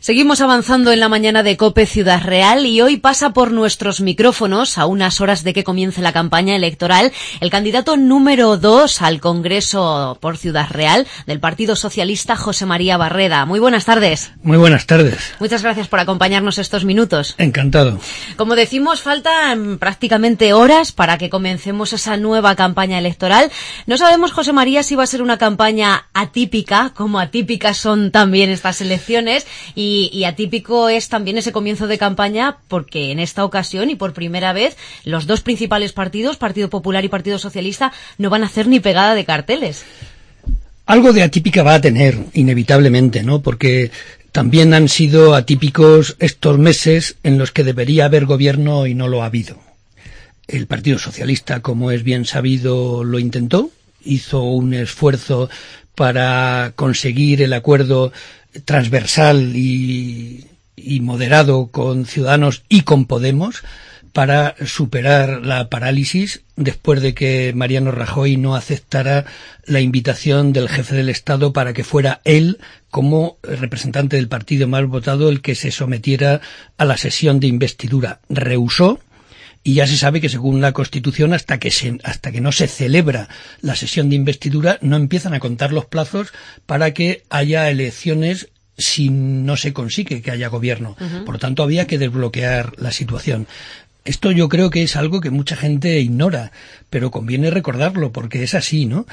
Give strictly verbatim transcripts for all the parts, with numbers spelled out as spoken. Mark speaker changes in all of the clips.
Speaker 1: Seguimos avanzando en la mañana de COPE Ciudad Real y hoy pasa por nuestros micrófonos, a unas horas de que comience la campaña electoral, el candidato número dos al Congreso por Ciudad Real del Partido Socialista, José María Barreda. Muy buenas tardes.
Speaker 2: Muy buenas tardes.
Speaker 1: Muchas gracias por acompañarnos estos minutos.
Speaker 2: Encantado.
Speaker 1: Como decimos, faltan prácticamente horas para que comencemos esa nueva campaña electoral. No sabemos, José María, si va a ser una campaña atípica, como atípicas son también estas elecciones, y Y, y atípico es también ese comienzo de campaña porque en esta ocasión y por primera vez los dos principales partidos, Partido Popular y Partido Socialista, no van a hacer ni pegada de carteles.
Speaker 2: Algo de atípica va a tener, inevitablemente, ¿no? Porque también han sido atípicos estos meses en los que debería haber gobierno y no lo ha habido. El Partido Socialista, como es bien sabido, lo intentó, hizo un esfuerzo para conseguir el acuerdo transversal y, y moderado con Ciudadanos y con Podemos para superar la parálisis después de que Mariano Rajoy no aceptara la invitación del jefe del Estado para que fuera él, como representante del partido más votado, el que se sometiera a la sesión de investidura. Rehusó. Y ya se sabe que según la Constitución, hasta que se, hasta que no se celebra la sesión de investidura, no empiezan a contar los plazos para que haya elecciones si no se consigue que haya gobierno. Uh-huh. Por lo tanto, había que desbloquear la situación. Esto yo creo que es algo que mucha gente ignora, pero conviene recordarlo porque es así, ¿no?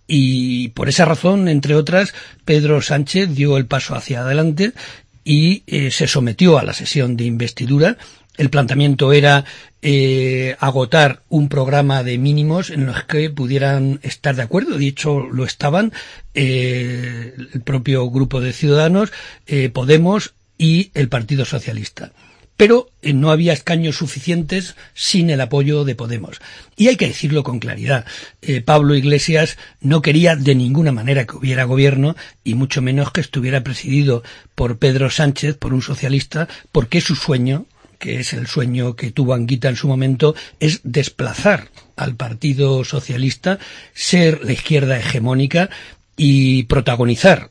Speaker 2: Y por esa razón, entre otras, Pedro Sánchez dio el paso hacia adelante y eh, se sometió a la sesión de investidura. El planteamiento era eh, agotar un programa de mínimos en los que pudieran estar de acuerdo. De hecho, lo estaban eh, el propio grupo de Ciudadanos, eh, Podemos y el Partido Socialista. Pero eh, no había escaños suficientes sin el apoyo de Podemos. Y hay que decirlo con claridad. Eh, Pablo Iglesias no quería de ninguna manera que hubiera gobierno y mucho menos que estuviera presidido por Pedro Sánchez, por un socialista, porque su sueño, que es el sueño que tuvo Anguita en su momento, es desplazar al Partido Socialista, ser la izquierda hegemónica y protagonizar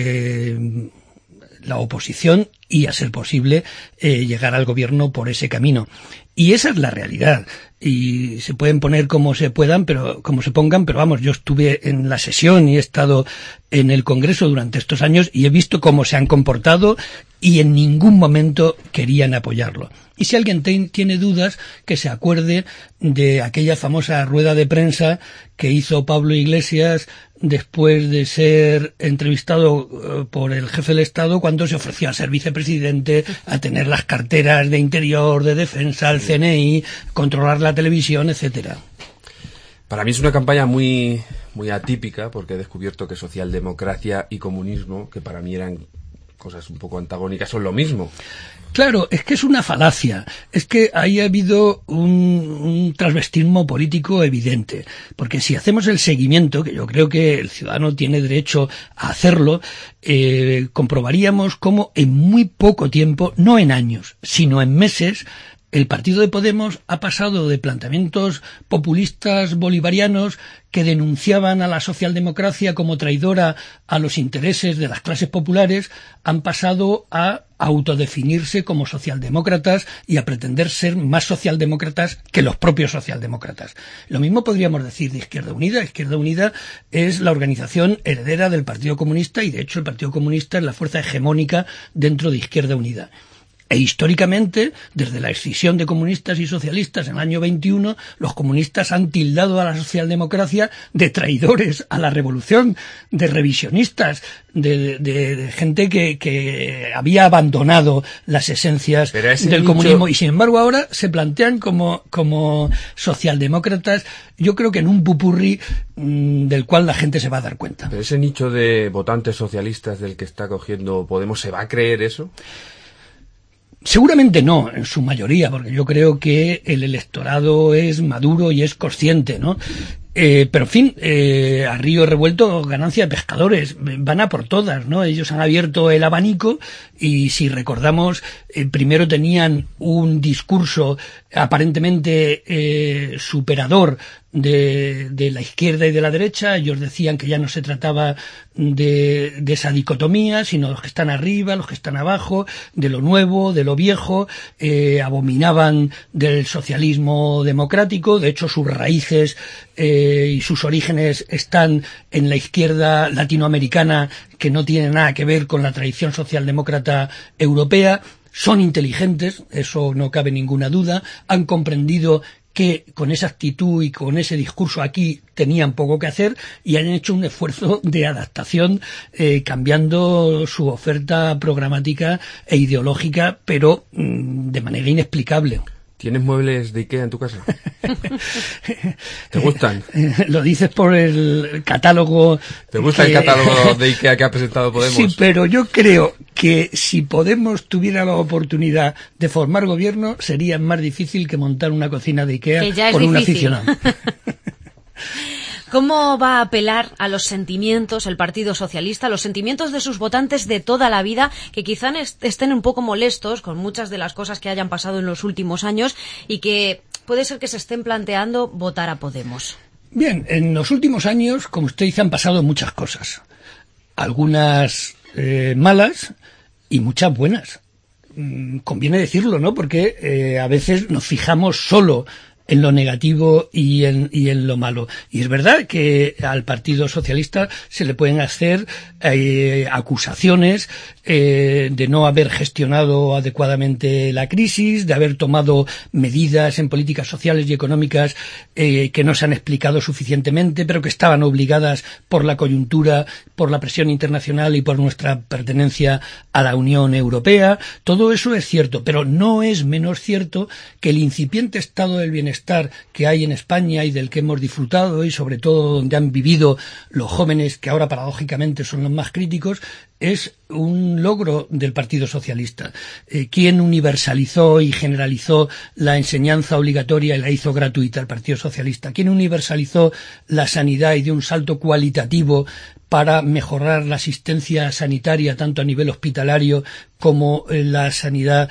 Speaker 2: eh, la oposición y, a ser posible, eh, llegar al gobierno por ese camino. Y esa es la realidad. Y se pueden poner como se puedan, pero como se pongan, pero vamos, yo estuve en la sesión y he estado en el Congreso durante estos años y he visto cómo se han comportado y en ningún momento querían apoyarlo. Y si alguien te, tiene dudas, que se acuerde de aquella famosa rueda de prensa que hizo Pablo Iglesias después de ser entrevistado uh, por el jefe del Estado cuando se ofreció a ser vicepresidente, a tener las carteras de Interior, de Defensa, el C N I, controlar la televisión, etcétera.
Speaker 3: Para mí es una campaña muy, muy atípica porque he descubierto que socialdemocracia y comunismo, que para mí eran cosas un poco antagónicas, son lo mismo.
Speaker 2: Claro, es que es una falacia, es que ahí ha habido un, un transvestismo político evidente, porque si hacemos el seguimiento, que yo creo que el ciudadano tiene derecho a hacerlo, eh, comprobaríamos cómo en muy poco tiempo, no en años, sino en meses, el partido de Podemos ha pasado de planteamientos populistas bolivarianos que denunciaban a la socialdemocracia como traidora a los intereses de las clases populares, han pasado a autodefinirse como socialdemócratas y a pretender ser más socialdemócratas que los propios socialdemócratas. Lo mismo podríamos decir de Izquierda Unida. Izquierda Unida es la organización heredera del Partido Comunista y, de hecho, el Partido Comunista es la fuerza hegemónica dentro de Izquierda Unida. E históricamente, desde la escisión de comunistas y socialistas en el año veintiuno, los comunistas han tildado a la socialdemocracia de traidores a la revolución, de revisionistas, de, de, de gente que, que había abandonado las esencias del nicho... comunismo. Y sin embargo ahora se plantean como, como socialdemócratas, yo creo que en un pupurrí mmm, del cual la gente se va a dar cuenta.
Speaker 3: ¿Pero ese nicho de votantes socialistas del que está cogiendo Podemos se va a creer eso?
Speaker 2: Seguramente no, en su mayoría, porque yo creo que el electorado es maduro y es consciente, ¿no? Eh, pero en fin, eh, a río revuelto ganancia de pescadores, van a por todas, ¿no? Ellos han abierto el abanico y si recordamos, eh, primero tenían un discurso aparentemente eh, superador de, de la izquierda y de la derecha. Ellos decían que ya no se trataba de, de esa dicotomía, sino los que están arriba, los que están abajo, de lo nuevo, de lo viejo. Eh, abominaban del socialismo democrático. De hecho, sus raíces eh, y sus orígenes están en la izquierda latinoamericana, que no tiene nada que ver con la tradición socialdemócrata europea. Son inteligentes, eso no cabe ninguna duda. Han comprendido que con esa actitud y con ese discurso aquí tenían poco que hacer y han hecho un esfuerzo de adaptación eh, cambiando su oferta programática e ideológica, pero mmm, de manera inexplicable.
Speaker 3: ¿Tienes muebles de Ikea en tu casa? ¿Te gustan?
Speaker 2: Lo dices por el catálogo.
Speaker 3: ¿Te gusta
Speaker 2: que...
Speaker 3: el catálogo de Ikea que ha presentado Podemos?
Speaker 2: Sí, pero yo creo que si Podemos tuviera la oportunidad de formar gobierno, sería más difícil que montar una cocina de Ikea por un aficionado.
Speaker 1: ¿Cómo va a apelar a los sentimientos el Partido Socialista, a los sentimientos de sus votantes de toda la vida, que quizá estén un poco molestos con muchas de las cosas que hayan pasado en los últimos años y que puede ser que se estén planteando votar a Podemos?
Speaker 2: Bien, en los últimos años, como usted dice, han pasado muchas cosas. Algunas eh, malas y muchas buenas. Mm, conviene decirlo, ¿no? Porque eh, a veces nos fijamos solo en lo negativo y en, y en lo malo. Y es verdad que al Partido Socialista se le pueden hacer eh, acusaciones eh, de no haber gestionado adecuadamente la crisis, de haber tomado medidas en políticas sociales y económicas eh, que no se han explicado suficientemente, pero que estaban obligadas por la coyuntura, por la presión internacional y por nuestra pertenencia a la Unión Europea. Todo eso es cierto, pero no es menos cierto que el incipiente estado del bienestar que hay en España y del que hemos disfrutado, y sobre todo donde han vivido los jóvenes, que ahora paradójicamente son los más críticos, es un logro del Partido Socialista. Eh, ¿Quién universalizó y generalizó la enseñanza obligatoria y la hizo gratuita? El Partido Socialista. ¿Quién universalizó la sanidad y dio un salto cualitativo para mejorar la asistencia sanitaria tanto a nivel hospitalario como la sanidad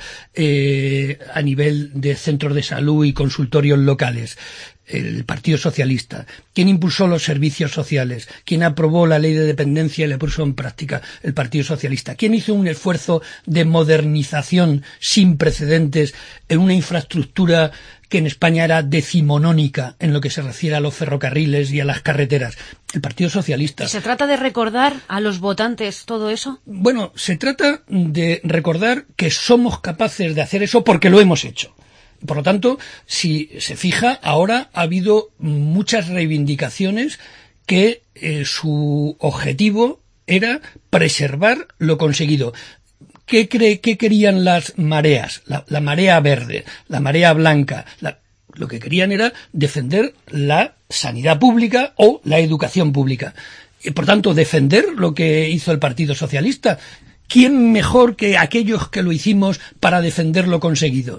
Speaker 2: eh, a nivel de centros de salud y consultorios locales? El Partido Socialista. ¿Quién impulsó los servicios sociales? ¿Quién aprobó la ley de dependencia y la puso en práctica? El Partido Socialista. ¿Quién hizo un esfuerzo de modernización sin precedentes en una infraestructura que en España era decimonónica en lo que se refiere a los ferrocarriles y a las carreteras? El Partido Socialista.
Speaker 1: ¿Y se trata de recordar a los votantes todo eso?
Speaker 2: Bueno, se trata de recordar que somos capaces de hacer eso porque lo hemos hecho. Por lo tanto, si se fija, ahora ha habido muchas reivindicaciones que eh, su objetivo era preservar lo conseguido. ¿Qué, cree, qué querían las mareas? La, la marea verde, la marea blanca. La, lo que querían era defender la sanidad pública o la educación pública. Y, por tanto, defender lo que hizo el Partido Socialista. ¿Quién mejor que aquellos que lo hicimos para defender lo conseguido?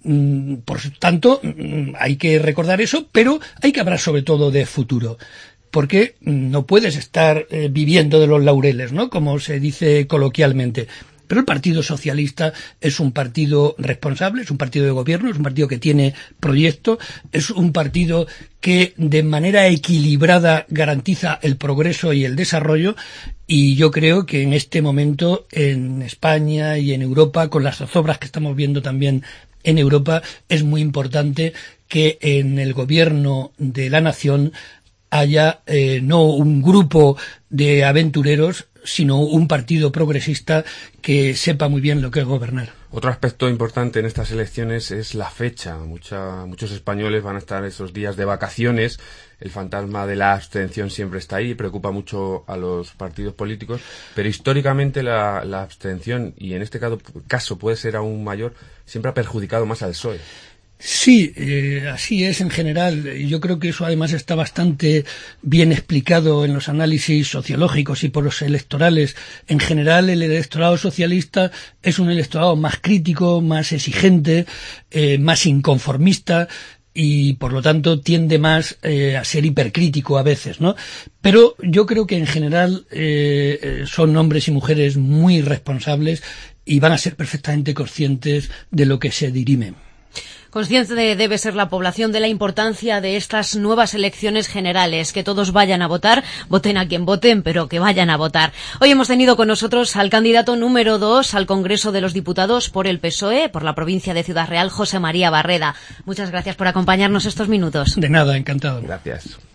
Speaker 2: Por tanto, hay que recordar eso, pero hay que hablar sobre todo de futuro, porque no puedes estar eh, viviendo de los laureles, ¿no?, como se dice coloquialmente. Pero el Partido Socialista es un partido responsable, es un partido de gobierno, es un partido que tiene proyecto, es un partido que de manera equilibrada garantiza el progreso y el desarrollo, y yo creo que en este momento en España y en Europa, con las zozobras que estamos viendo también en Europa, es muy importante que en el gobierno de la nación haya eh, no un grupo de aventureros, sino un partido progresista que sepa muy bien lo que es gobernar.
Speaker 3: Otro aspecto importante en estas elecciones es la fecha. Mucha, muchos españoles van a estar esos días de vacaciones. El fantasma de la abstención siempre está ahí, preocupa mucho a los partidos políticos, pero históricamente la, la abstención, y en este caso, caso puede ser aún mayor, siempre ha perjudicado más al P S O E.
Speaker 2: Sí, eh, así es en general. Yo creo que eso además está bastante bien explicado en los análisis sociológicos y por los electorales. En general, el electorado socialista es un electorado más crítico, más exigente, eh, más inconformista, y por lo tanto tiende más eh, a ser hipercrítico a veces, ¿no? Pero yo creo que en general eh, son hombres y mujeres muy responsables y van a ser perfectamente conscientes de lo que se dirime.
Speaker 1: Consciente de, debe ser la población de la importancia de estas nuevas elecciones generales, que todos vayan a votar, voten a quien voten, pero que vayan a votar. Hoy hemos tenido con nosotros al candidato número dos al Congreso de los Diputados por el P S O E, por la provincia de Ciudad Real, José María Barreda. Muchas gracias por acompañarnos estos minutos.
Speaker 2: De nada, encantado.
Speaker 3: Gracias.